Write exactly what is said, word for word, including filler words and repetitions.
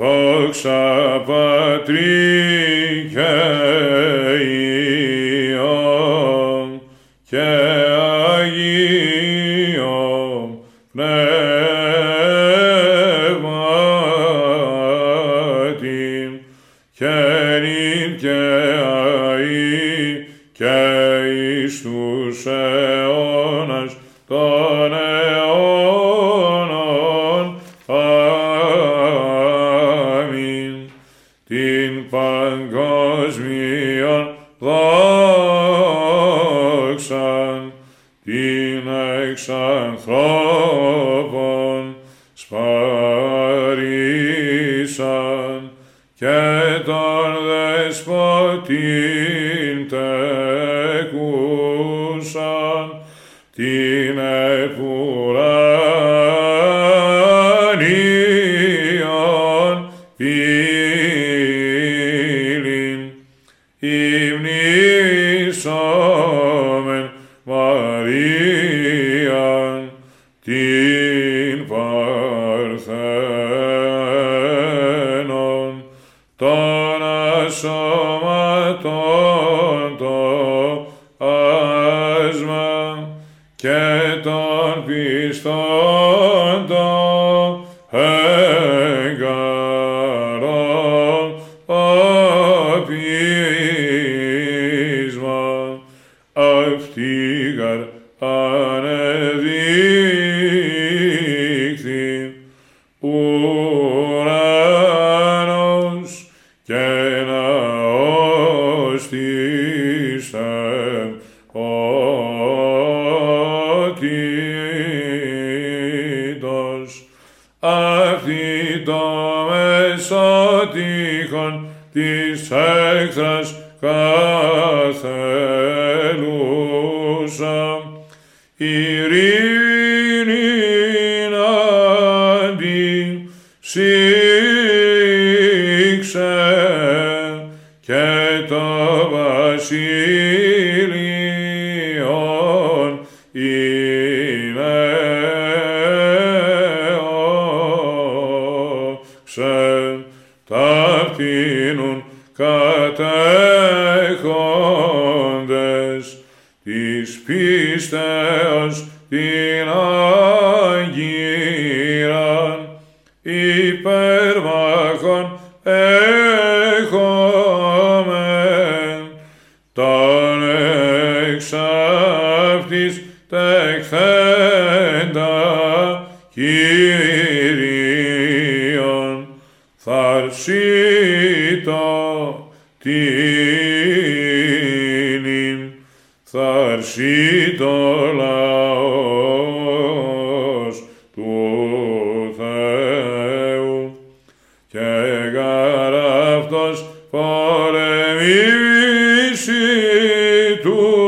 δόξα Πατρί και Υιό και Αγίο Πνεύματι, και νυν και αεί και εις τους αιώνας των αιώνων. Αμήν. Την παγκόσμιον δόξαν, την εξ ανθρώπων σπαρίσαν, και τον δεσποτήν τεκούσαν, την επουράνιον πύλην, υμνήσομεν Μαρίαν, την Παρθένον, των ασώματων το άσμα, και των πιστών το έγκαρον πείσμα, αυτή γαρ ανεδείχθη ουρανός και ναός της εμότητος, αυτή το μεσότυχον της έξτρας καθελούσα, ειρήνην αντισήξε, και το βασίλειον είναι όξε, ταυτίνουν κατέχοντες της πίστεως την Αγγύραν, υπέρμαχον έχομεν, τον εξ αυτής τεκθέντα Κύριον, θαρσίτω τίνην, θαρσίτω λαός του Θεού, και γαρ αυτός πολεμήσει του